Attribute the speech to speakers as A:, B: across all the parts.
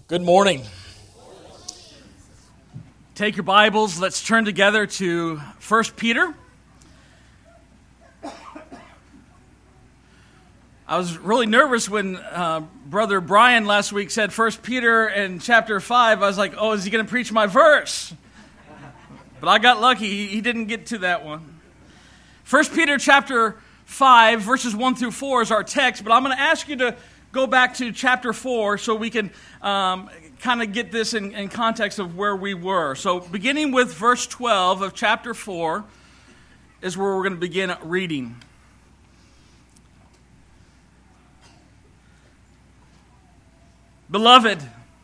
A: Good morning. Take your Bibles. Let's turn together to 1 Peter. I was really nervous when Brother Brian last week said 1 Peter and chapter 5. I was like, oh, is he going to preach my verse? But I got lucky. He didn't get to that one. 1 Peter chapter 5, verses 1 through 4 is our text. But I'm going to ask you to go back to chapter 4 so we can kind of get this in context of where we were. So beginning with verse 12 of chapter 4 is where we're going to begin reading. Beloved,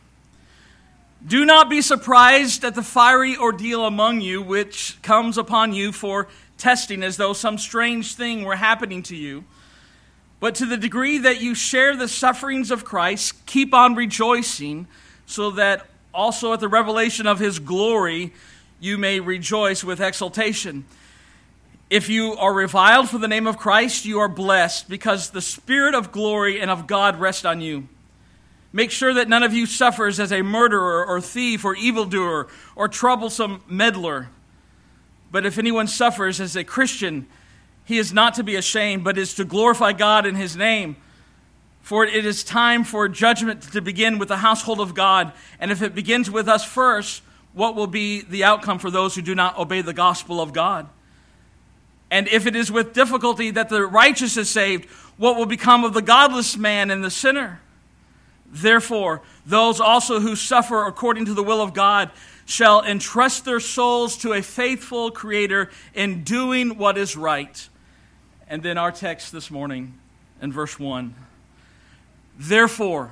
A: do not be surprised at the fiery ordeal among you which comes upon you for testing as though some strange thing were happening to you. But to the degree that you share the sufferings of Christ, keep on rejoicing, so that also at the revelation of his glory you may rejoice with exultation. If you are reviled for the name of Christ, you are blessed, because the Spirit of glory and of God rests on you. Make sure that none of you suffers as a murderer or thief or evildoer or troublesome meddler. But if anyone suffers as a Christian, he is not to be ashamed, but is to glorify God in his name. For it is time for judgment to begin with the household of God. And if it begins with us first, what will be the outcome for those who do not obey the gospel of God? And if it is with difficulty that the righteous is saved, what will become of the godless man and the sinner? Therefore, those also who suffer according to the will of God shall entrust their souls to a faithful Creator in doing what is right. And then our text this morning in verse 1. Therefore,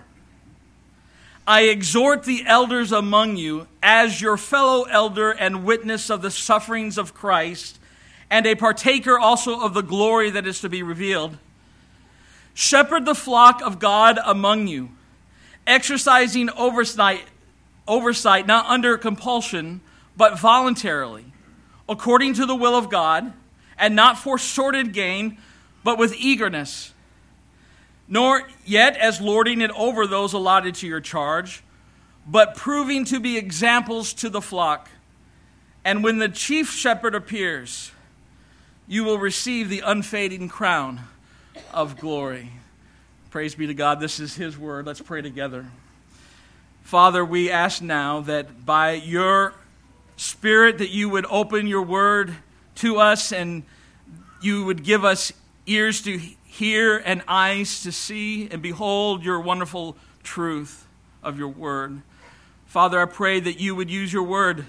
A: I exhort the elders among you as your fellow elder and witness of the sufferings of Christ, and a partaker also of the glory that is to be revealed. Shepherd the flock of God among you, exercising oversight not under compulsion, but voluntarily, according to the will of God, and not for sordid gain, but with eagerness. Nor yet as lording it over those allotted to your charge, but proving to be examples to the flock. And when the chief shepherd appears, you will receive the unfading crown of glory. Praise be to God. This is his word. Let's pray together. Father, we ask now that by your Spirit that you would open your word to us, and you would give us ears to hear and eyes to see and behold your wonderful truth of your word. Father, I pray that you would use your word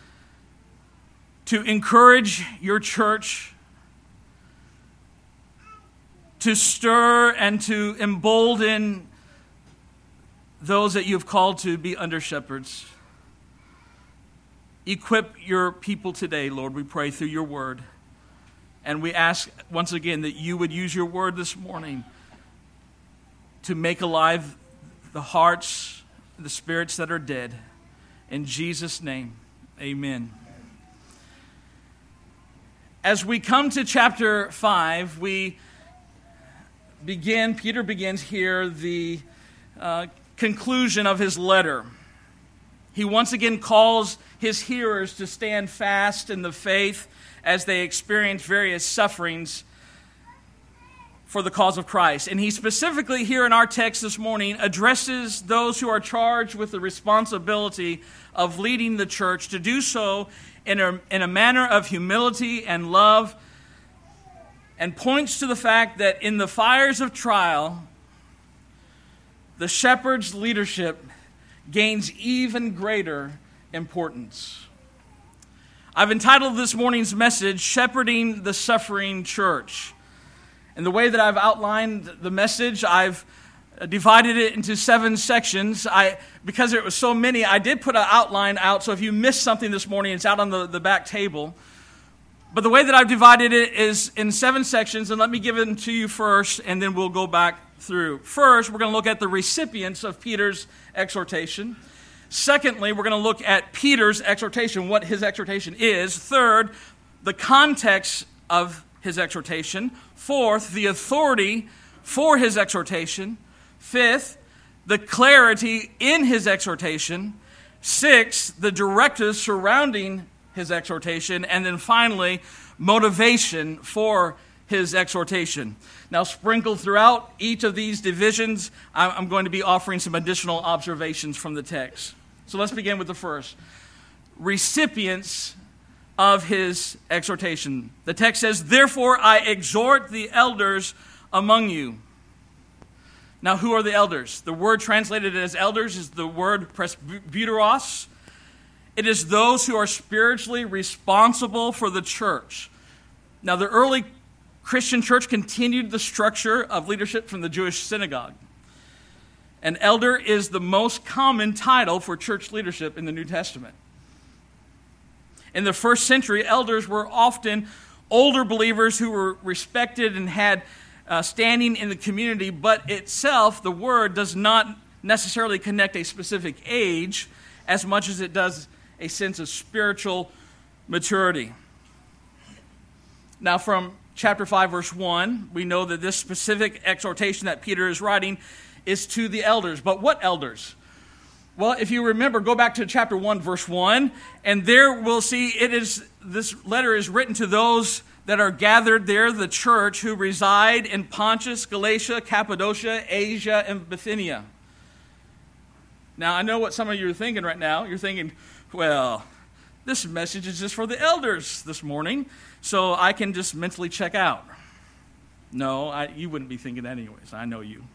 A: to encourage your church, to stir and to embolden those that you have called to be under shepherds. Equip your people today, Lord, we pray through your word. And we ask once again that you would use your word this morning to make alive the hearts, the spirits that are dead. In Jesus' name, amen. As we come to chapter 5, Peter begins here the conclusion of his letter. He once again calls his hearers to stand fast in the faith as they experience various sufferings for the cause of Christ. And he specifically here in our text this morning addresses those who are charged with the responsibility of leading the church to do so in a manner of humility and love, and points to the fact that in the fires of trial, the shepherd's leadership gains even greater importance. I've entitled this morning's message, Shepherding the Suffering Church. And the way that I've outlined the message, I've divided it into 7 sections. Because it was so many, I did put an outline out, so if you missed something this morning, it's out on the back table. But the way that I've divided it is in 7 sections, and let me give them to you first, and then we'll go back through. First, we're going to look at the recipients of Peter's exhortation. Secondly, we're going to look at Peter's exhortation, what his exhortation is. Third, the context of his exhortation. Fourth, the authority for his exhortation. Fifth, the clarity in his exhortation. 6, the directives surrounding his exhortation. And then finally, motivation for his exhortation. Now, sprinkled throughout each of these divisions, I'm going to be offering some additional observations from the text. So let's begin with the first. Recipients of his exhortation. The text says, "Therefore I exhort the elders among you." Now, who are the elders? The word translated as elders is the word presbyteros. It is those who are spiritually responsible for the church. Now, the early Christian church continued the structure of leadership from the Jewish synagogue. An elder is the most common title for church leadership in the New Testament. In the first century, elders were often older believers who were respected and had standing in the community, but itself, the word does not necessarily connect a specific age as much as it does a sense of spiritual maturity. Now, from chapter 5, verse 1, we know that this specific exhortation that Peter is writing is to the elders. But what elders? Well, if you remember, go back to chapter 1, verse 1, and there we'll see this letter is written to those that are gathered there, the church, who reside in Pontus, Galatia, Cappadocia, Asia, and Bithynia. Now, I know what some of you are thinking right now. You're thinking, well, this message is just for the elders this morning, so I can just mentally check out. No, you wouldn't be thinking that anyways. I know you.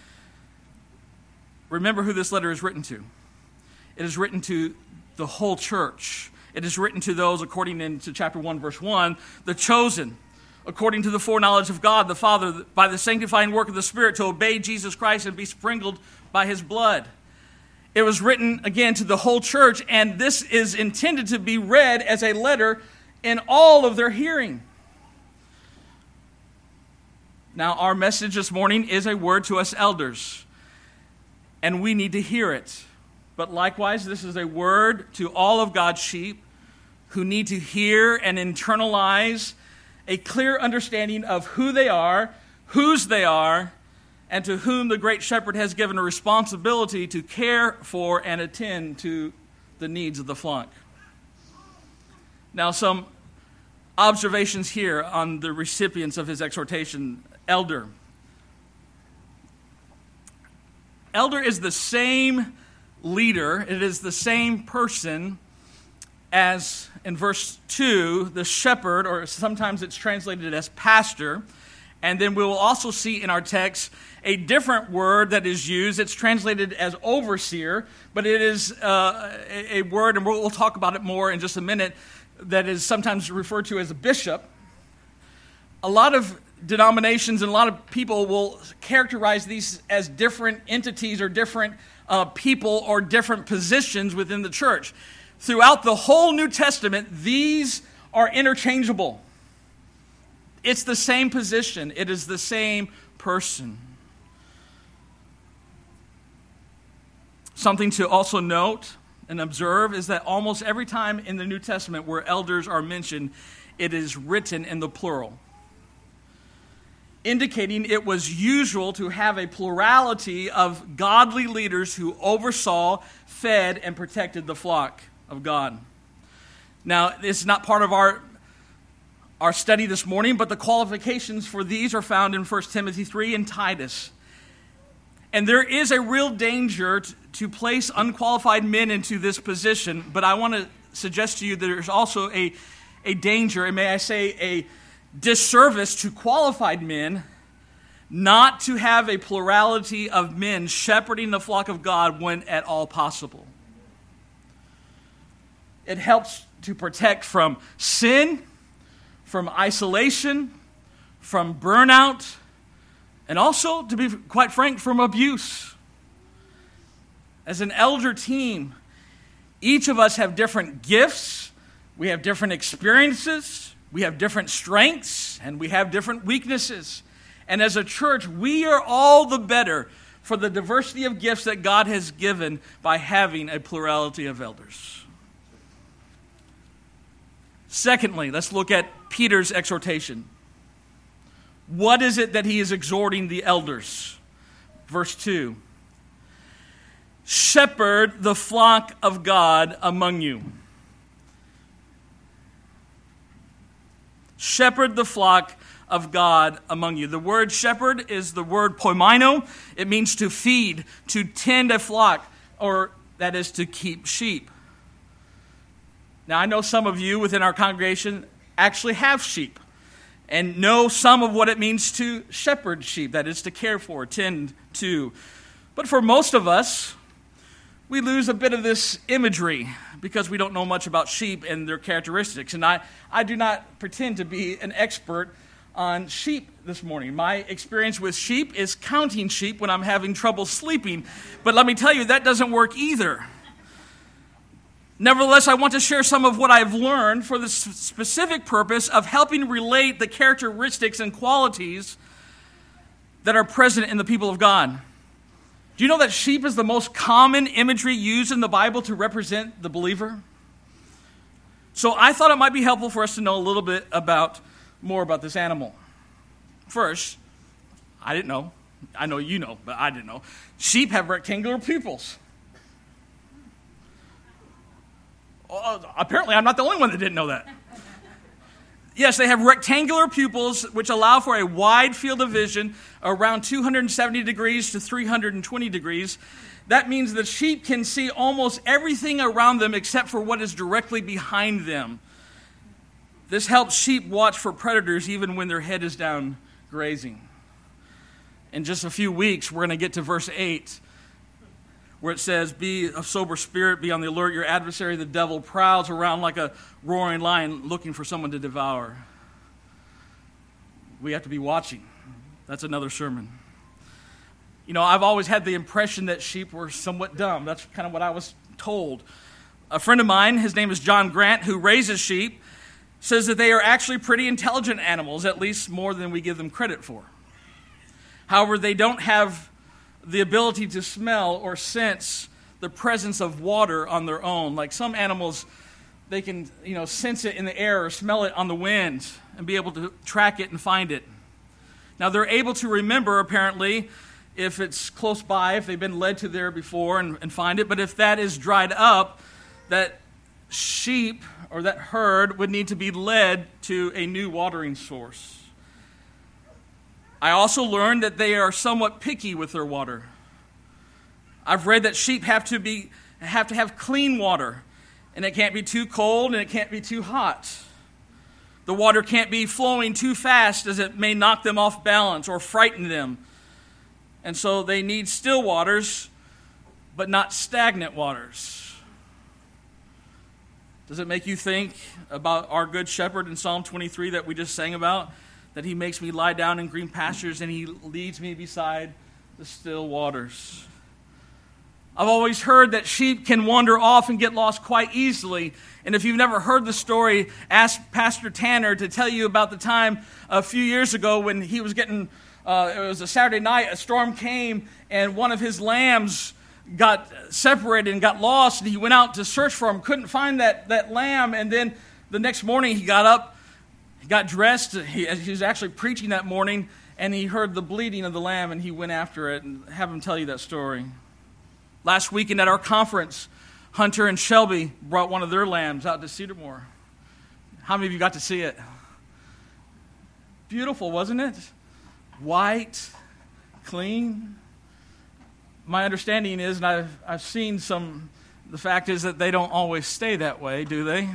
A: Remember who this letter is written to. It is written to the whole church. It is written to those, according to chapter 1, verse 1, the chosen, according to the foreknowledge of God the Father, by the sanctifying work of the Spirit, to obey Jesus Christ and be sprinkled by his blood. It was written, again, to the whole church, and this is intended to be read as a letter in all of their hearing. Now, our message this morning is a word to us elders, and we need to hear it. But likewise, this is a word to all of God's sheep who need to hear and internalize a clear understanding of who they are, whose they are, and to whom the great shepherd has given a responsibility to care for and attend to the needs of the flock. Now, some observations here on the recipients of his exhortation. Elder. Elder is the same leader. It is the same person as, in verse 2, the shepherd, or sometimes it's translated as pastor. And then we will also see in our text a different word that is used. It's translated as overseer, but it is a word, and we'll talk about it more in just a minute, that is sometimes referred to as a bishop. A lot of denominations and a lot of people will characterize these as different entities or different people or different positions within the church. Throughout the whole New Testament, these are interchangeable. It's the same position. It is the same person. Something to also note and observe is that almost every time in the New Testament where elders are mentioned, it is written in the plural, indicating it was usual to have a plurality of godly leaders who oversaw, fed, and protected the flock of God. Now, it's not part of our study this morning, but the qualifications for these are found in 1 Timothy 3 and Titus. And there is a real danger to place unqualified men into this position, but I want to suggest to you that there's also a danger, and may I say a disservice to qualified men, not to have a plurality of men shepherding the flock of God when at all possible. It helps to protect from sin, from isolation, from burnout, and also, to be quite frank, from abuse. As an elder team, each of us have different gifts, we have different experiences, we have different strengths, and we have different weaknesses. And as a church, we are all the better for the diversity of gifts that God has given by having a plurality of elders. Secondly, let's look at Peter's exhortation. What is it that he is exhorting the elders? Verse 2. shepherd the flock of God among you. Shepherd the flock of God among you. The word shepherd is the word poimino. It means to feed, to tend a flock, or that is to keep sheep. Now, I know some of you within our congregation actually have sheep and know some of what it means to shepherd sheep, that is to care for, tend to. But for most of us, we lose a bit of this imagery because we don't know much about sheep and their characteristics. And I do not pretend to be an expert on sheep this morning. My experience with sheep is counting sheep when I'm having trouble sleeping. But let me tell you, that doesn't work either. Nevertheless, I want to share some of what I've learned for the specific purpose of helping relate the characteristics and qualities that are present in the people of God. Do you know that sheep is the most common imagery used in the Bible to represent the believer? So I thought it might be helpful for us to know a little bit more about this animal. First, I didn't know. I know you know, but I didn't know. Sheep have rectangular pupils. Apparently, I'm not the only one that didn't know that. Yes, they have rectangular pupils, which allow for a wide field of vision around 270 degrees to 320 degrees. That means the sheep can see almost everything around them except for what is directly behind them. This helps sheep watch for predators even when their head is down grazing. In just a few weeks, we're going to get to verse 8, where it says, "Be of sober spirit, be on the alert. Your adversary, the devil, prowls around like a roaring lion looking for someone to devour." We have to be watching. That's another sermon. You know, I've always had the impression that sheep were somewhat dumb. That's kind of what I was told. A friend of mine, his name is John Grant, who raises sheep, says that they are actually pretty intelligent animals, at least more than we give them credit for. However, they don't have the ability to smell or sense the presence of water on their own. Like some animals, they can, sense it in the air or smell it on the wind and be able to track it and find it. Now, they're able to remember, apparently, if it's close by, if they've been led to there before and find it. But if that is dried up, that sheep or that herd would need to be led to a new watering source. I also learned that they are somewhat picky with their water. I've read that sheep have to have clean water, and it can't be too cold and it can't be too hot. The water can't be flowing too fast as it may knock them off balance or frighten them. And so they need still waters, but not stagnant waters. Does it make you think about our good shepherd in Psalm 23 that we just sang about? That he makes me lie down in green pastures and he leads me beside the still waters. I've always heard that sheep can wander off and get lost quite easily. And if you've never heard the story, ask Pastor Tanner to tell you about the time a few years ago when he was it was a Saturday night, a storm came and one of his lambs got separated and got lost, and he went out to search for him, couldn't find that lamb, and then the next morning he got up, he got dressed, he was actually preaching that morning, and he heard the bleating of the lamb, and he went after it, and have him tell you that story. Last weekend at our conference, Hunter and Shelby brought one of their lambs out to Cedarmore. How many of you got to see it? Beautiful, wasn't it? White, clean. My understanding is, and I've seen some, the fact is that they don't always stay that way, do they?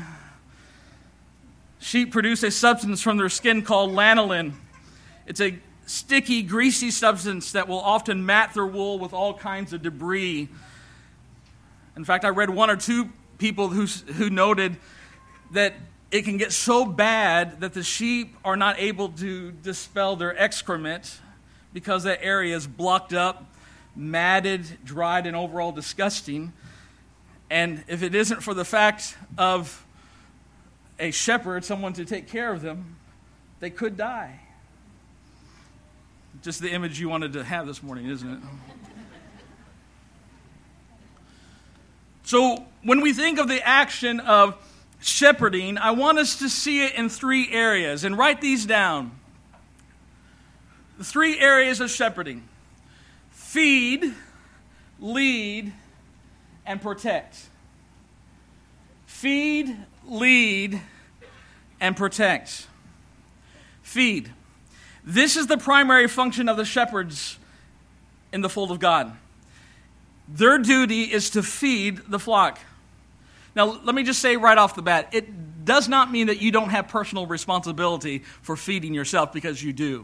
A: Sheep produce a substance from their skin called lanolin. It's a sticky, greasy substance that will often mat their wool with all kinds of debris. In fact, I read one or two people who noted that it can get so bad that the sheep are not able to dispel their excrement because that area is blocked up, matted, dried, and overall disgusting. And if it isn't for the fact of a shepherd, someone to take care of them, they could die. Just the image you wanted to have this morning, isn't it? So when we think of the action of shepherding, I want us to see it in three areas, and write these down. The three areas of shepherding: feed, lead, and protect. Feed, lead, and protect. Feed. This is the primary function of the shepherds in the fold of God. Their duty is to feed the flock. Now, let me just say right off the bat, it does not mean that you don't have personal responsibility for feeding yourself, because you do.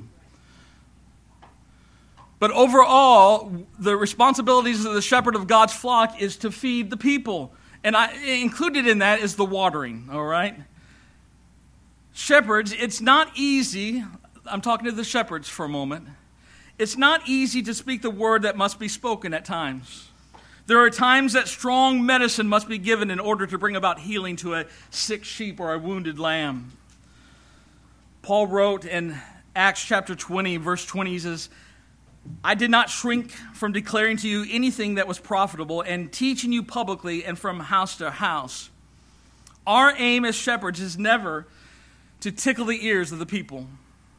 A: But overall, the responsibilities of the shepherd of God's flock is to feed the people. And included in that is the watering, all right? Shepherds, it's not easy. I'm talking to the shepherds for a moment. It's not easy to speak the word that must be spoken at times. There are times that strong medicine must be given in order to bring about healing to a sick sheep or a wounded lamb. Paul wrote in Acts chapter 20, verse 20, he says, I did not shrink from declaring to you anything that was profitable and teaching you publicly and from house to house. Our aim as shepherds is never to tickle the ears of the people.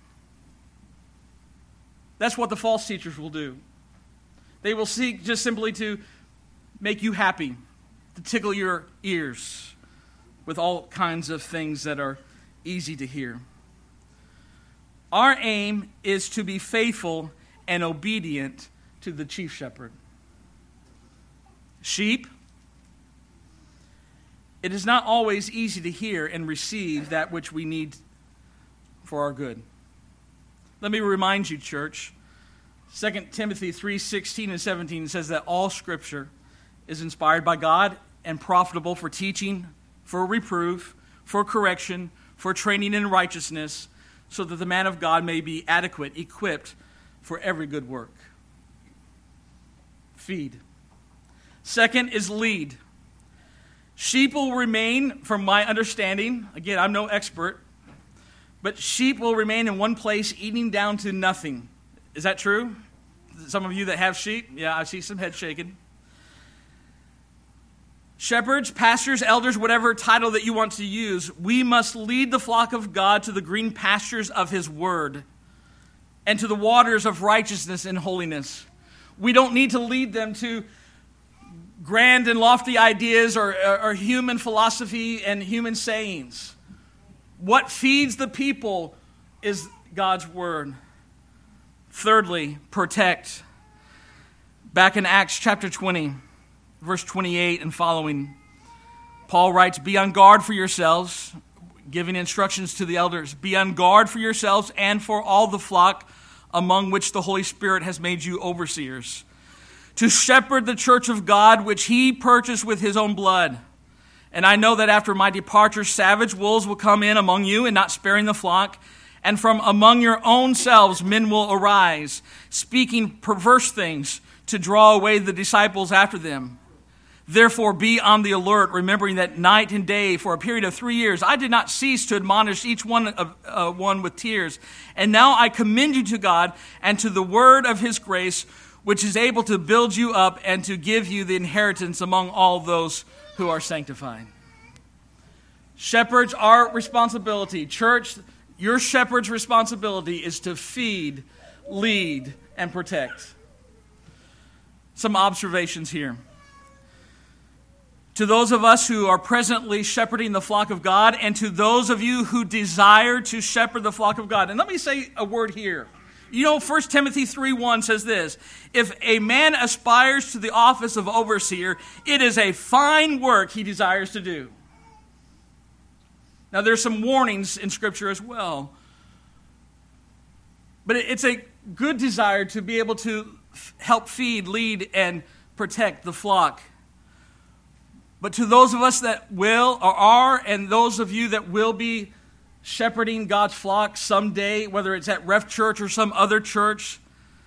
A: That's what the false teachers will do. They will seek just simply to make you happy, to tickle your ears with all kinds of things that are easy to hear. Our aim is to be faithful and obedient to the chief shepherd. Sheep, it is not always easy to hear and receive that which we need for our good. Let me remind you, church, 2 Timothy 3:16 and 17 says that all Scripture is inspired by God and profitable for teaching, for reproof, for correction, for training in righteousness, so that the man of God may be adequate, equipped for every good work. Feed. Second is lead. Sheep will remain, from my understanding, again, I'm no expert, but sheep will remain in one place eating down to nothing. Is that true? Some of you that have sheep? Yeah, I see some head shaking. Shepherds, pastors, elders, whatever title that you want to use, we must lead the flock of God to the green pastures of His Word and to the waters of righteousness and holiness. We don't need to lead them to grand and lofty ideas or human philosophy and human sayings. What feeds the people is God's Word. Thirdly, protect. Back in Acts chapter 20, verse 28 and following, Paul writes, be on guard for yourselves, giving instructions to the elders. Be on guard for yourselves and for all the flock among which the Holy Spirit has made you overseers, to shepherd the church of God, which He purchased with His own blood. And I know that after my departure, savage wolves will come in among you, and not sparing the flock. And from among your own selves men will arise, speaking perverse things to draw away the disciples after them. Therefore be on the alert, remembering that night and day for a period of 3 years I did not cease to admonish each one with tears. And now I commend you to God and to the word of His grace, which is able to build you up and to give you the inheritance among all those who are sanctified. Shepherds, our responsibility. Church, your shepherd's responsibility is to feed, lead, and protect. Some observations here. To those of us who are presently shepherding the flock of God, and to those of you who desire to shepherd the flock of God. And let me say a word here. You know, 1 Timothy 3:1 says this, if a man aspires to the office of overseer, it is a fine work he desires to do. Now, there's some warnings in Scripture as well. But it's a good desire to be able to help feed, lead, and protect the flock. But to those of us that will or are, and those of you that will be shepherding God's flock someday, whether it's at Ref Church or some other church,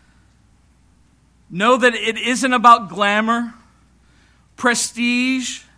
A: know that it isn't about glamour, prestige,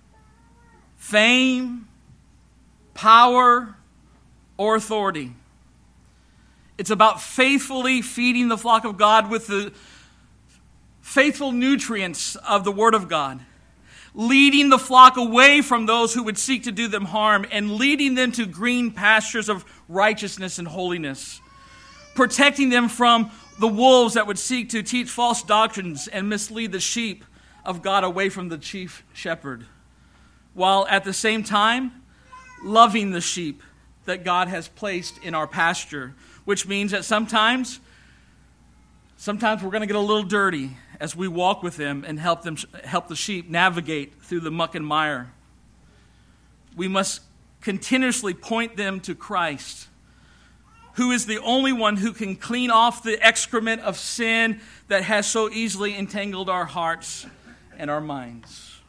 A: fame, power, or authority. It's about faithfully feeding the flock of God with the faithful nutrients of the Word of God, leading the flock away from those who would seek to do them harm, and leading them to green pastures of righteousness and holiness, protecting them from the wolves that would seek to teach false doctrines and mislead the sheep of God away from the chief shepherd, while at the same time loving the sheep that God has placed in our pasture, which means that sometimes we're going to get a little dirty as we walk with them and help the sheep navigate through the muck and mire. We must continuously point them to Christ, who is the only one who can clean off the excrement of sin that has so easily entangled our hearts and our minds.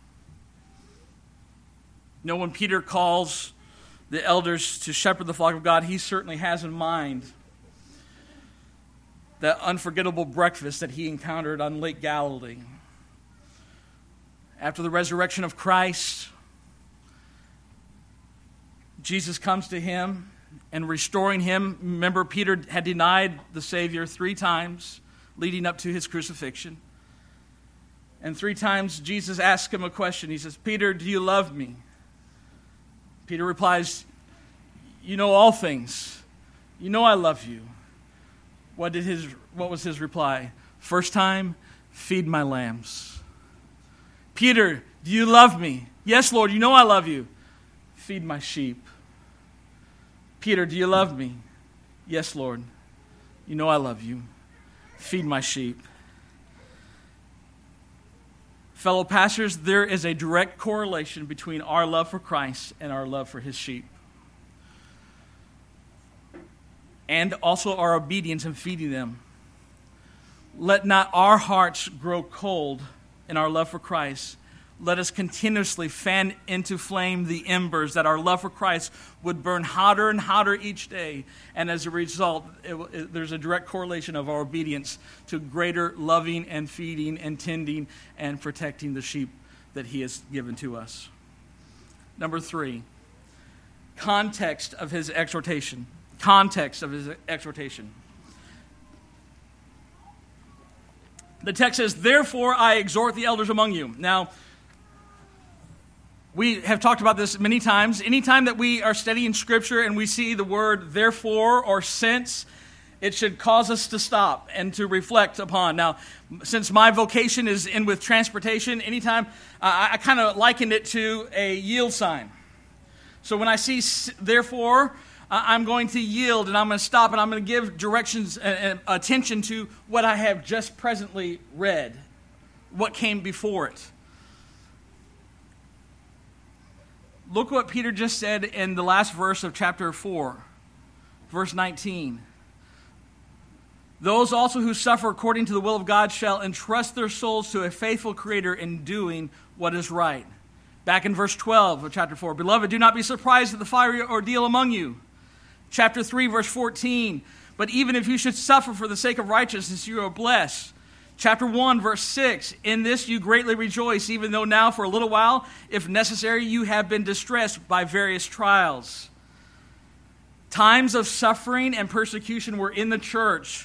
A: You know, when Peter calls the elders to shepherd the flock of God, he certainly has in mind that unforgettable breakfast that he encountered on Lake Galilee. After the resurrection of Christ, Jesus comes to him and restoring him. Remember, Peter had denied the Savior 3 times leading up to his crucifixion. And 3 times Jesus asked him a question. He says, "Peter, do you love me?" Peter replies, "You know all things. You know I love you." What was his reply? First time, "Feed my lambs." "Peter, do you love me?" "Yes, Lord, you know I love you." "Feed my sheep." "Peter, do you love me?" "Yes, Lord, you know I love you. Feed my sheep." Fellow pastors, there is a direct correlation between our love for Christ and our love for his sheep. And also our obedience in feeding them. Let not our hearts grow cold in our love for Christ. Let us continuously fan into flame the embers that our love for Christ would burn hotter and hotter each day. And as a result, there's a direct correlation of our obedience to greater loving and feeding and tending and protecting the sheep that he has given to us. Number 3, context of his exhortation. Context of his exhortation. The text says, "Therefore I exhort the elders among you." Now, we have talked about this many times. Anytime that we are studying Scripture and we see the word therefore or since, it should cause us to stop and to reflect upon. Now, since my vocation is in with transportation, anytime I kind of liken it to a yield sign. So when I see therefore, I'm going to yield and I'm going to stop and I'm going to give directions and attention to what I have just presently read, what came before it. Look what Peter just said in the last verse of chapter 4, verse 19. "Those also who suffer according to the will of God shall entrust their souls to a faithful Creator in doing what is right." Back in verse 12 of chapter 4, "Beloved, do not be surprised at the fiery ordeal among you." Chapter 3, verse 14, "But even if you should suffer for the sake of righteousness, you are blessed." Chapter 1, verse 6, "In this you greatly rejoice, even though now for a little while, if necessary, you have been distressed by various trials." Times of suffering and persecution were in the church.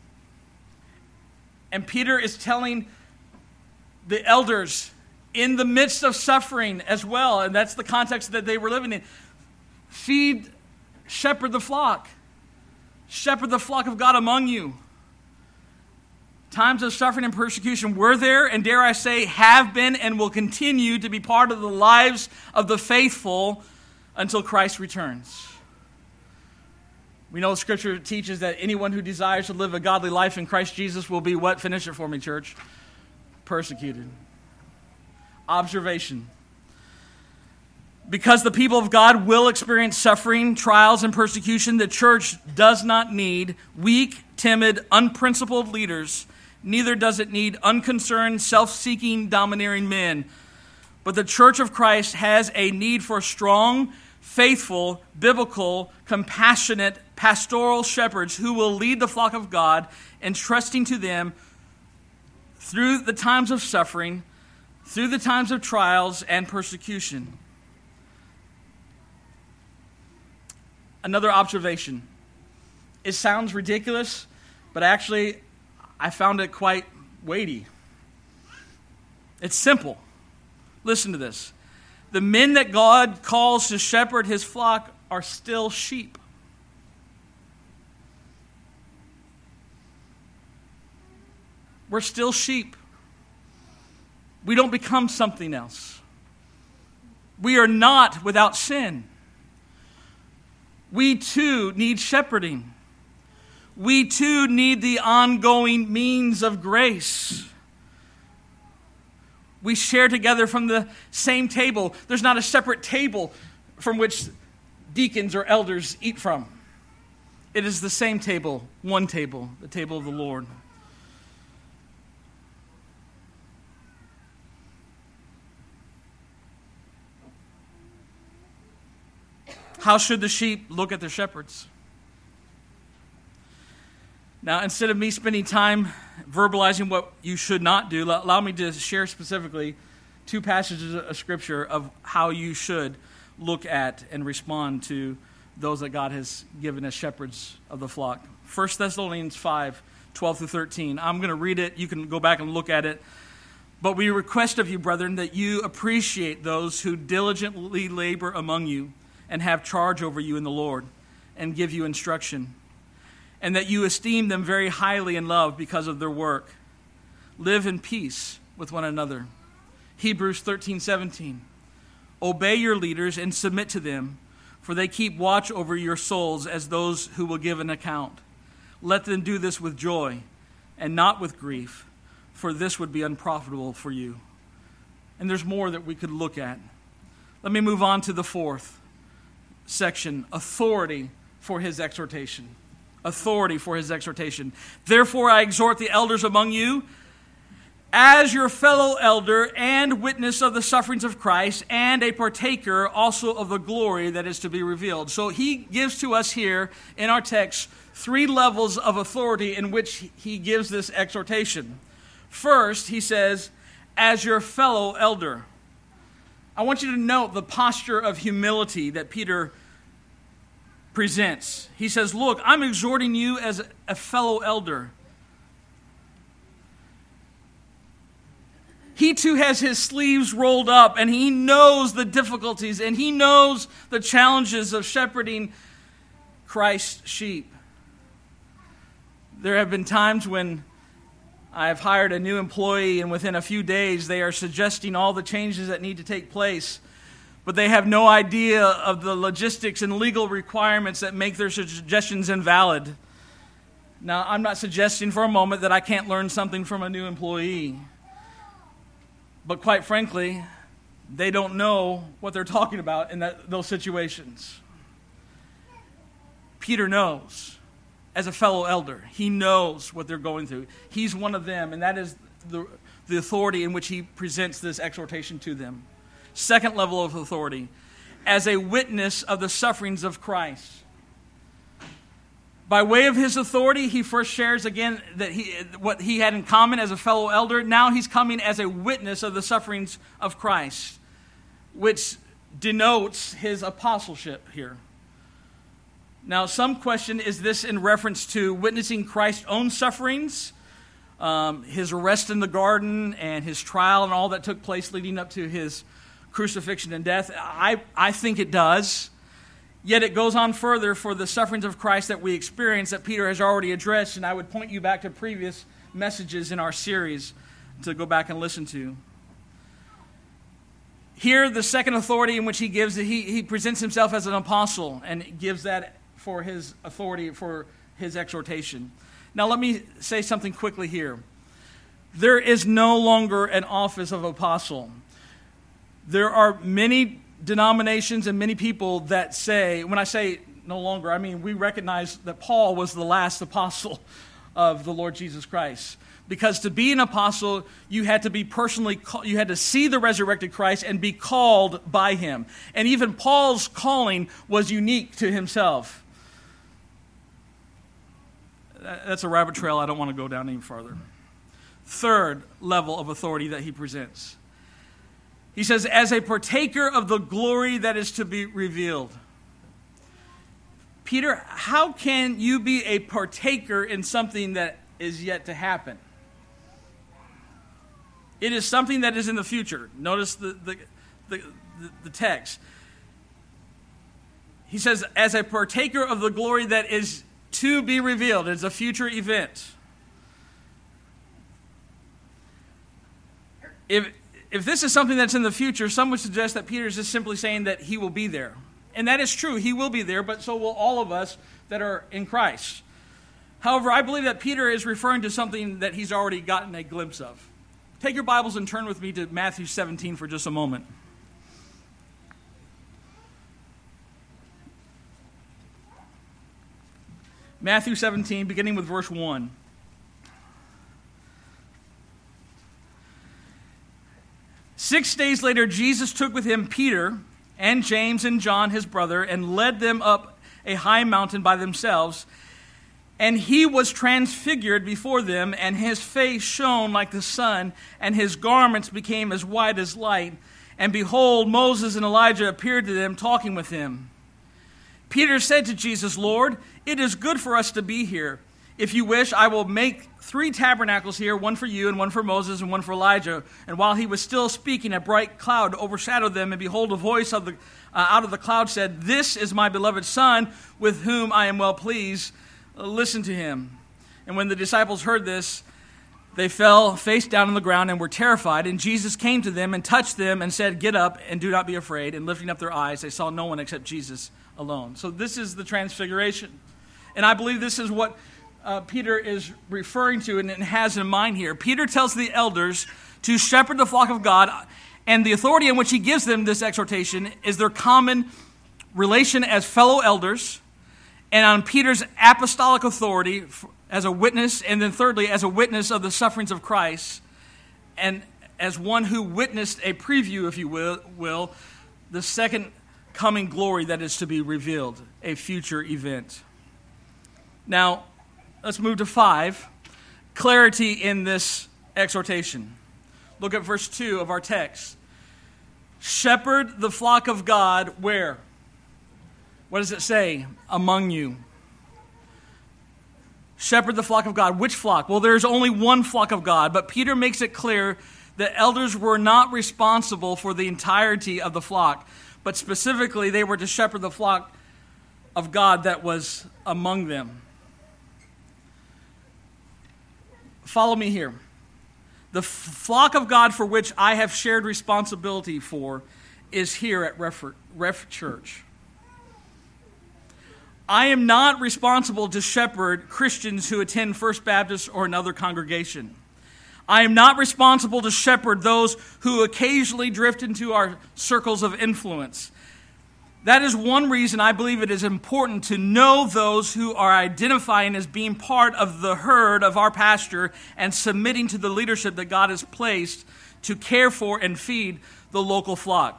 A: And Peter is telling the elders in the midst of suffering as well, and that's the context that they were living in, shepherd the flock. Shepherd the flock of God among you. Times of suffering and persecution were there, and dare I say, have been and will continue to be part of the lives of the faithful until Christ returns. We know Scripture teaches that anyone who desires to live a godly life in Christ Jesus will be what? Finish it for me, church. Persecuted. Observation. Because the people of God will experience suffering, trials, and persecution, the church does not need weak, timid, unprincipled leaders. Neither does it need unconcerned, self-seeking, domineering men. But the church of Christ has a need for strong, faithful, biblical, compassionate, pastoral shepherds who will lead the flock of God, entrusting to them through the times of suffering, through the times of trials and persecution. Another observation. It sounds ridiculous, but actually I found it quite weighty. It's simple. Listen to this. The men that God calls to shepherd his flock are still sheep. We're still sheep. We don't become something else. We are not without sin. We too need shepherding. We too need the ongoing means of grace. We share together from the same table. There's not a separate table from which deacons or elders eat from. It is the same table, one table, the table of the Lord. How should the sheep look at their shepherds? Now, instead of me spending time verbalizing what you should not do, allow me to share specifically 2 passages of Scripture of how you should look at and respond to those that God has given as shepherds of the flock. 1 Thessalonians 5, 12 through 13. I'm going to read it. You can go back and look at it. But we request of you, brethren, that you appreciate those who diligently labor among you and have charge over you in the Lord and give you instruction, and that you esteem them very highly in love because of their work. Live in peace with one another. Hebrews 13:17. Obey your leaders and submit to them, for they keep watch over your souls as those who will give an account. Let them do this with joy and not with grief, for this would be unprofitable for you. And there's more that we could look at. Let me move on to the 4th section, authority for his exhortation. Authority for his exhortation. Therefore I exhort the elders among you, as your fellow elder and witness of the sufferings of Christ, and a partaker also of the glory that is to be revealed. So he gives to us here in our text 3 levels of authority in which he gives this exhortation. First, he says, as your fellow elder. I want you to note the posture of humility that Peter presents. He says, look, I'm exhorting you as a fellow elder. He too has his sleeves rolled up, and he knows the difficulties, and he knows the challenges of shepherding Christ's sheep. There have been times when I've hired a new employee, and within a few days they are suggesting all the changes that need to take place, but they have no idea of the logistics and legal requirements that make their suggestions invalid. Now, I'm not suggesting for a moment that I can't learn something from a new employee, but quite frankly, they don't know what they're talking about in those situations. Peter knows. As a fellow elder, he knows what they're going through. He's one of them, and that is the authority in which he presents this exhortation to them. Second level of authority, as a witness of the sufferings of Christ. By way of his authority, he first shares again that what he had in common as a fellow elder. Now he's coming as a witness of the sufferings of Christ, which denotes his apostleship here. Now, some question, is this in reference to witnessing Christ's own sufferings, his arrest in the garden, and his trial and all that took place leading up to his crucifixion and death? I think it does. Yet it goes on further for the sufferings of Christ that we experience that Peter has already addressed, and I would point you back to previous messages in our series to go back and listen to. Here, the second authority in which he gives, he presents himself as an apostle and gives that for his authority, for his exhortation. Now, let me say something quickly here. There is no longer an office of apostle. There are many denominations and many people that say, when I say no longer, I mean we recognize that Paul was the last apostle of the Lord Jesus Christ. Because to be an apostle, you had to be personally, you had to see the resurrected Christ and be called by him. And even Paul's calling was unique to himself. That's a rabbit trail I don't want to go down any further. Third level of authority that he presents. He says, as a partaker of the glory that is to be revealed. Peter, how can you be a partaker in something that is yet to happen? It is something that is in the future. Notice the text. He says, as a partaker of the glory that is to be revealed. It's a future event. If if this is something that's in the future, some would suggest that Peter is just simply saying that he will be there. And that is true. He will be there, but so will all of us that are in Christ. However, I believe that Peter is referring to something that he's already gotten a glimpse of. Take your Bibles and turn with me to Matthew 17 for just a moment. Matthew 17, beginning with verse 1. "6 days later, Jesus took with him Peter and James and John, his brother, and led them up a high mountain by themselves. And he was transfigured before them, and his face shone like the sun, and his garments became as white as light. And behold, Moses and Elijah appeared to them, talking with him. Peter said to Jesus, 'Lord, it is good for us to be here. If you wish, I will make 3 tabernacles here, one for you, and one for Moses, and one for Elijah.' And while he was still speaking, a bright cloud overshadowed them, and behold, a voice out of the cloud said, 'This is my beloved Son, with whom I am well pleased. Listen to him.' And when the disciples heard this, they fell face down on the ground and were terrified. And Jesus came to them and touched them and said, 'Get up and do not be afraid.' And lifting up their eyes, they saw no one except Jesus alone." So this is the transfiguration. And I believe this is what Peter is referring to and has in mind here. Peter tells the elders to shepherd the flock of God, and the authority in which he gives them this exhortation is their common relation as fellow elders, and on Peter's apostolic authority as a witness, and then thirdly, as a witness of the sufferings of Christ, and as one who witnessed a preview, if you will, the second coming glory that is to be revealed, a future event. Now, let's move to 5, clarity in this exhortation. Look at verse 2 of our text. Shepherd the flock of God where? What does it say? Among you. Shepherd the flock of God. Which flock? Well, there's only one flock of God, but Peter makes it clear that elders were not responsible for the entirety of the flock, but specifically they were to shepherd the flock of God that was among them. Follow me here. The flock of God for which I have shared responsibility for is here at Ref Church. I am not responsible to shepherd Christians who attend First Baptist or another congregation. I am not responsible to shepherd those who occasionally drift into our circles of influence. That is one reason I believe it is important to know those who are identifying as being part of the herd of our pastor and submitting to the leadership that God has placed to care for and feed the local flock.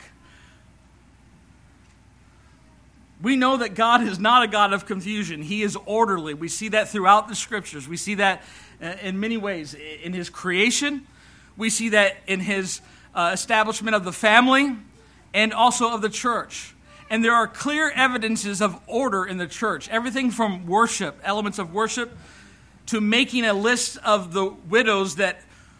A: We know that God is not a God of confusion. He is orderly. We see that throughout the scriptures. We see that in many ways. In his creation, we see that in his establishment of the family and also of the church. And there are clear evidences of order in the church. Everything from worship, elements of worship, to making a list of the widows that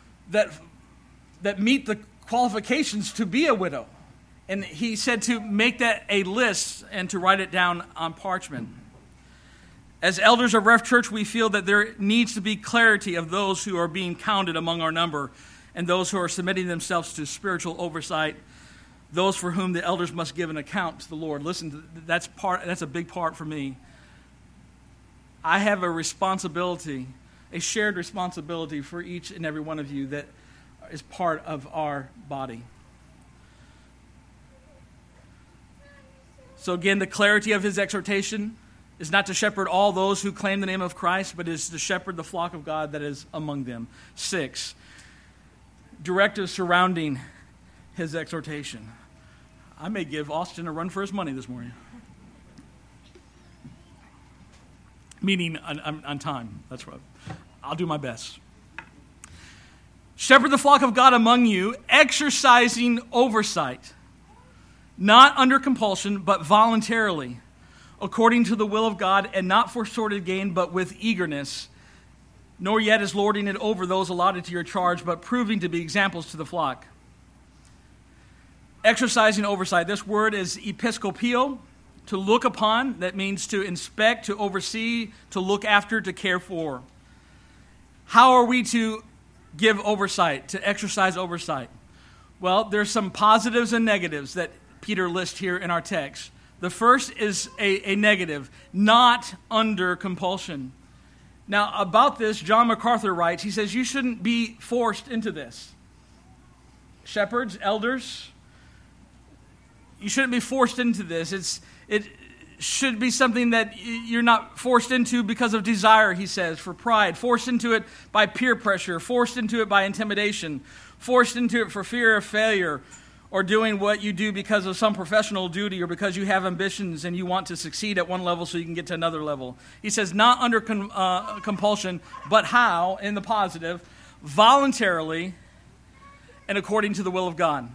A: meet the qualifications to be a widow. And he said to make that a list and to write it down on parchment. As elders of Ref Church, we feel that there needs to be clarity of those who are being counted among our number and those who are submitting themselves to spiritual oversight, those for whom the elders must give an account to the Lord. Listen, that's a big part for me. I have a responsibility, a shared responsibility for each and every one of you that is part of our body. So again, the clarity of his exhortation is not to shepherd all those who claim the name of Christ, but is to shepherd the flock of God that is among them. 6, directives surrounding his exhortation. I may give Austin a run for his money this morning. Meaning on time. That's right. I'll do my best. Shepherd the flock of God among you, exercising oversight, not under compulsion, but voluntarily, according to the will of God, and not for sordid gain, but with eagerness, nor yet as lording it over those allotted to your charge, but proving to be examples to the flock. Exercising oversight. This word is episkopio, to look upon. That means to inspect, to oversee, to look after, to care for. How are we to give oversight, to exercise oversight? Well, there's some positives and negatives that Peter lists here in our text. The first is a negative, not under compulsion. Now, about this, John MacArthur writes, he says, you shouldn't be forced into this. Shepherds, elders, you shouldn't be forced into this. It should be something that you're not forced into because of desire, he says, for pride, forced into it by peer pressure, forced into it by intimidation, forced into it for fear of failure, or doing what you do because of some professional duty or because you have ambitions and you want to succeed at one level so you can get to another level. He says, not under compulsion, but how, in the positive, voluntarily and according to the will of God.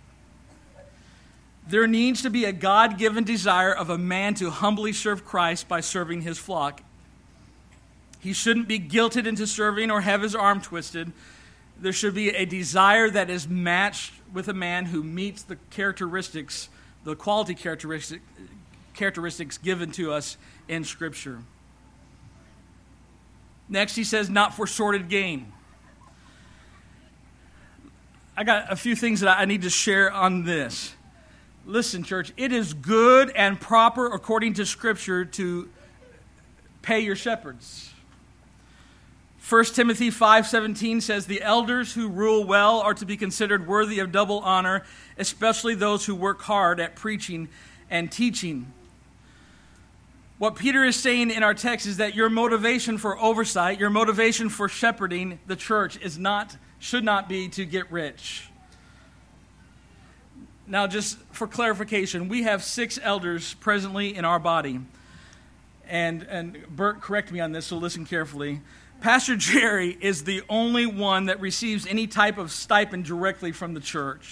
A: There needs to be a God-given desire of a man to humbly serve Christ by serving his flock. He shouldn't be guilted into serving or have his arm twisted. There should be a desire that is matched with a man who meets the characteristics, the quality characteristics given to us in Scripture. Next, he says, not for sordid gain. I got a few things that I need to share on this. Listen, church, it is good and proper according to Scripture to pay your shepherds. 1 Timothy 5:17 says, the elders who rule well are to be considered worthy of double honor, especially those who work hard at preaching and teaching. What Peter is saying in our text is that your motivation for oversight, your motivation for shepherding the church should not be to get rich. Now, just for clarification, we have 6 elders presently in our body. And Bert, correct me on this, so listen carefully. Pastor Jerry is the only one that receives any type of stipend directly from the church.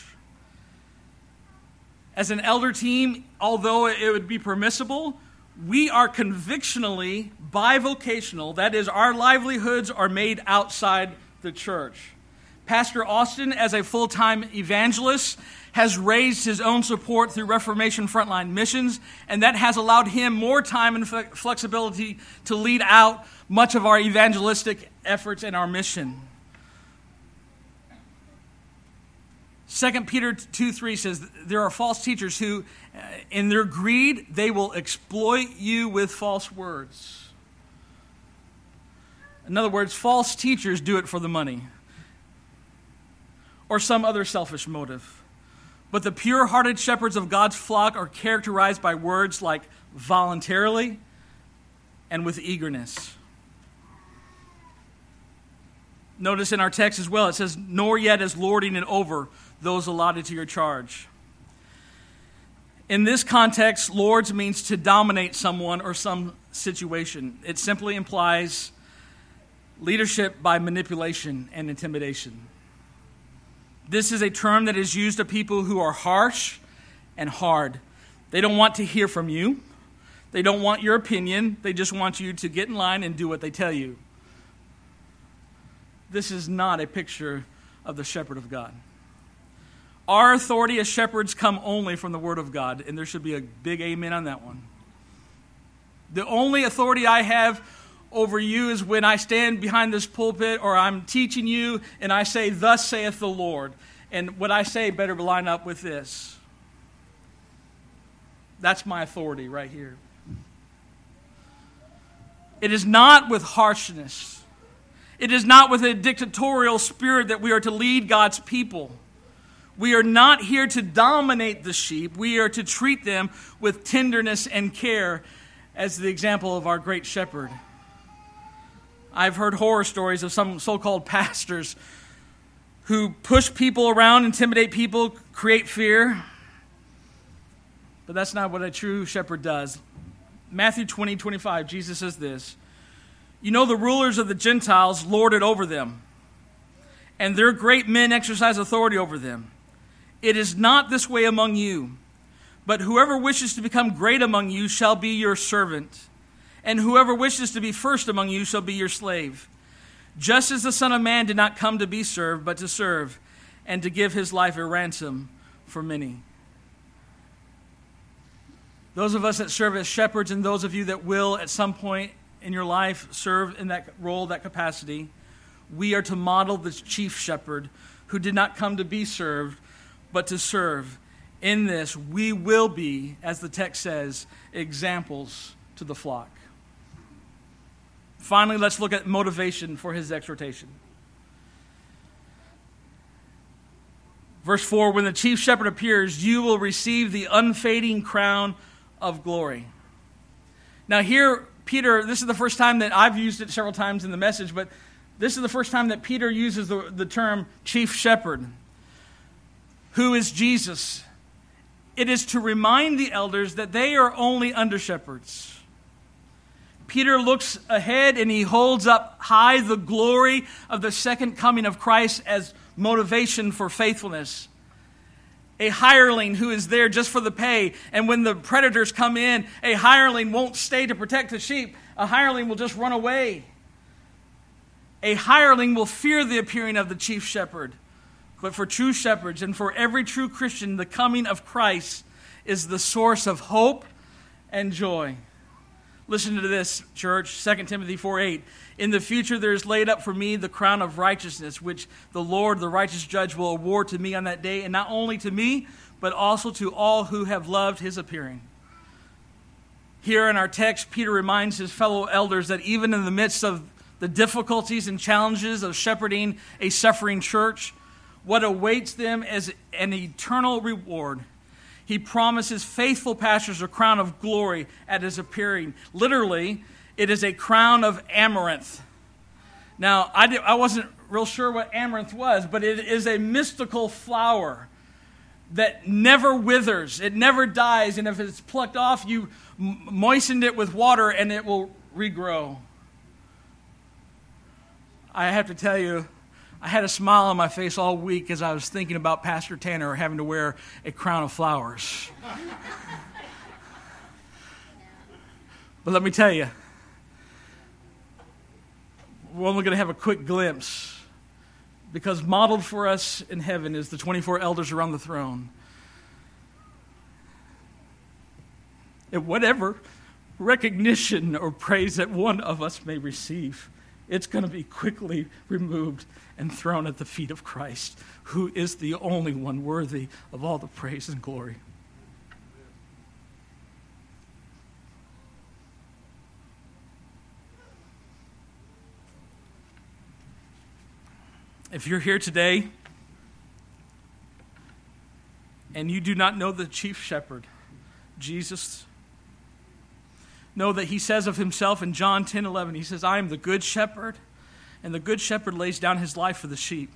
A: As an elder team, although it would be permissible, we are convictionally bivocational. That is, our livelihoods are made outside the church. Pastor Austin, as a full-time evangelist, has raised his own support through Reformation Frontline Missions, and that has allowed him more time and flexibility to lead out much of our evangelistic efforts and our mission. 2 Peter 2:3 says, there are false teachers who, in their greed, they will exploit you with false words. In other words, false teachers do it for the money or some other selfish motive. But the pure-hearted shepherds of God's flock are characterized by words like voluntarily and with eagerness. Notice in our text as well, it says, nor yet as lording it over those allotted to your charge. In this context, lords means to dominate someone or some situation. It simply implies leadership by manipulation and intimidation. This is a term that is used of people who are harsh and hard. They don't want to hear from you. They don't want your opinion. They just want you to get in line and do what they tell you. This is not a picture of the shepherd of God. Our authority as shepherds come only from the Word of God, and there should be a big amen on that one. The only authority I have over you is when I stand behind this pulpit or I'm teaching you and I say, thus saith the Lord. And what I say better line up with this. That's my authority right here. It is not with harshness. It is not with a dictatorial spirit that we are to lead God's people. We are not here to dominate the sheep. We are to treat them with tenderness and care, as the example of our great shepherd. I've heard horror stories of some so-called pastors who push people around, intimidate people, create fear. But that's not what a true shepherd does. Matthew 20:25, Jesus says this, you know the rulers of the Gentiles lord it over them, and their great men exercise authority over them. It is not this way among you, but whoever wishes to become great among you shall be your servant. And whoever wishes to be first among you shall be your slave. Just as the Son of Man did not come to be served, but to serve, and to give his life a ransom for many. Those of us that serve as shepherds, and those of you that will at some point in your life serve in that role, that capacity, we are to model the chief shepherd who did not come to be served, but to serve. In this, we will be, as the text says, examples to the flock. Finally, let's look at motivation for his exhortation. Verse 4, when the chief shepherd appears, you will receive the unfading crown of glory. Now here, Peter, this is the first time that I've used it several times in the message, but this is the first time that Peter uses the term chief shepherd. Who is Jesus? It is to remind the elders that they are only under-shepherds. Peter looks ahead and he holds up high the glory of the second coming of Christ as motivation for faithfulness. A hireling who is there just for the pay, and when the predators come in, a hireling won't stay to protect the sheep. A hireling will just run away. A hireling will fear the appearing of the chief shepherd. But for true shepherds and for every true Christian, the coming of Christ is the source of hope and joy. Listen to this, church, 2 Timothy 4:8. In the future there is laid up for me the crown of righteousness, which the Lord, the righteous judge, will award to me on that day, and not only to me, but also to all who have loved his appearing. Here in our text, Peter reminds his fellow elders that even in the midst of the difficulties and challenges of shepherding a suffering church, what awaits them as an eternal reward. He promises faithful pastors a crown of glory at his appearing. Literally, it is a crown of amaranth. Now, I wasn't real sure what amaranth was, but it is a mystical flower that never withers. It never dies, and if it's plucked off, you moisten it with water and it will regrow. I have to tell you, I had a smile on my face all week as I was thinking about Pastor Tanner having to wear a crown of flowers. But let me tell you, we're only going to have a quick glimpse, because modeled for us in heaven is the 24 elders around the throne. And whatever recognition or praise that one of us may receive, it's going to be quickly removed and thrown at the feet of Christ, who is the only one worthy of all the praise and glory. If you're here today and you do not know the chief shepherd, Jesus, know that he says of himself in John 10:11, he says, I am the good shepherd, and the good shepherd lays down his life for the sheep.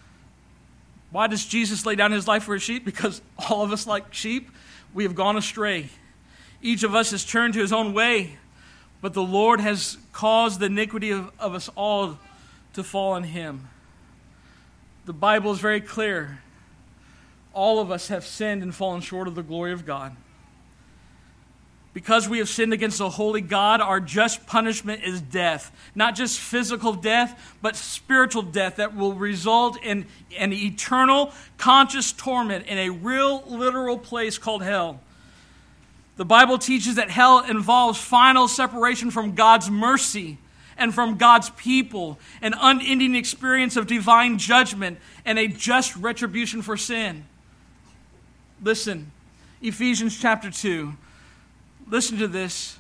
A: Why does Jesus lay down his life for his sheep? Because all of us, like sheep, we have gone astray. Each of us has turned to his own way, but the Lord has caused the iniquity of us all to fall on him. The Bible is very clear. All of us have sinned and fallen short of the glory of God. Because we have sinned against the holy God, our just punishment is death. Not just physical death, but spiritual death that will result in an eternal, conscious torment in a real, literal place called hell. The Bible teaches that hell involves final separation from God's mercy and from God's people, an unending experience of divine judgment and a just retribution for sin. Listen, Ephesians chapter 2. Listen to this.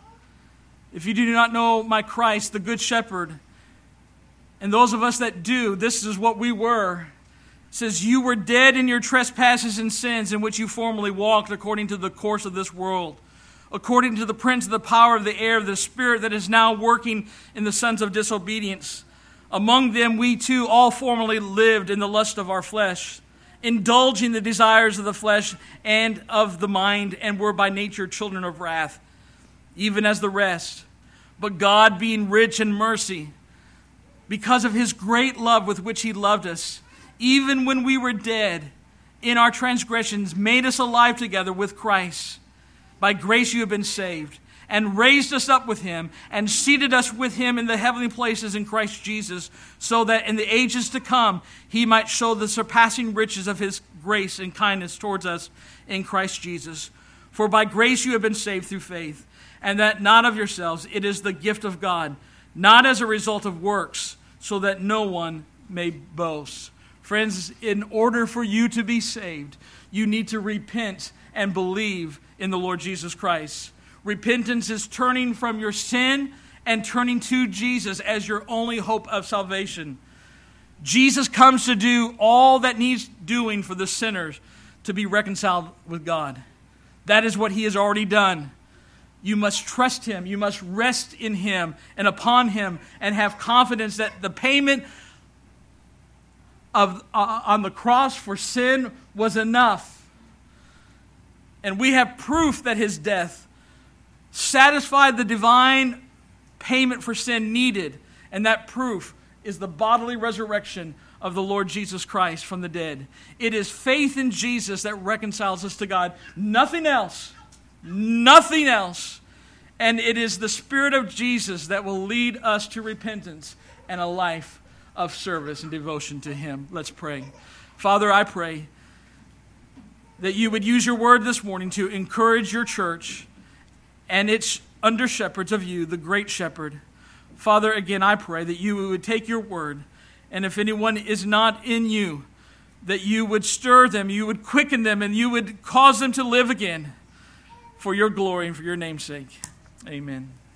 A: If you do not know my Christ, the good shepherd, and those of us that do, this is what we were. It says, you were dead in your trespasses and sins in which you formerly walked according to the course of this world, according to the prince of the power of the air, the spirit that is now working in the sons of disobedience. Among them we too all formerly lived in the lust of our flesh, indulging the desires of the flesh and of the mind, and were by nature children of wrath, even as the rest. But God, being rich in mercy, because of his great love with which he loved us, even when we were dead in our transgressions, made us alive together with Christ. By grace you have been saved, and raised us up with him, and seated us with him in the heavenly places in Christ Jesus, so that in the ages to come he might show the surpassing riches of his grace and kindness towards us in Christ Jesus. For by grace you have been saved through faith, and that not of yourselves, it is the gift of God, not as a result of works, so that no one may boast. Friends, in order for you to be saved, you need to repent and believe in the Lord Jesus Christ. Repentance is turning from your sin and turning to Jesus as your only hope of salvation. Jesus comes to do all that needs doing for the sinners to be reconciled with God. That is what he has already done. You must trust him. You must rest in him and upon him and have confidence that the payment on the cross for sin was enough. And we have proof that his death satisfied the divine payment for sin needed. And that proof is the bodily resurrection of the Lord Jesus Christ from the dead. It is faith in Jesus that reconciles us to God. Nothing else. Nothing else. And it is the Spirit of Jesus that will lead us to repentance and a life of service and devotion to him. Let's pray. Father, I pray that you would use your word this morning to encourage your church and its under shepherds of you, the great shepherd. Father, again, I pray that you would take your word, and if anyone is not in you, that you would stir them, you would quicken them, and you would cause them to live again for your glory and for your name's sake. Amen.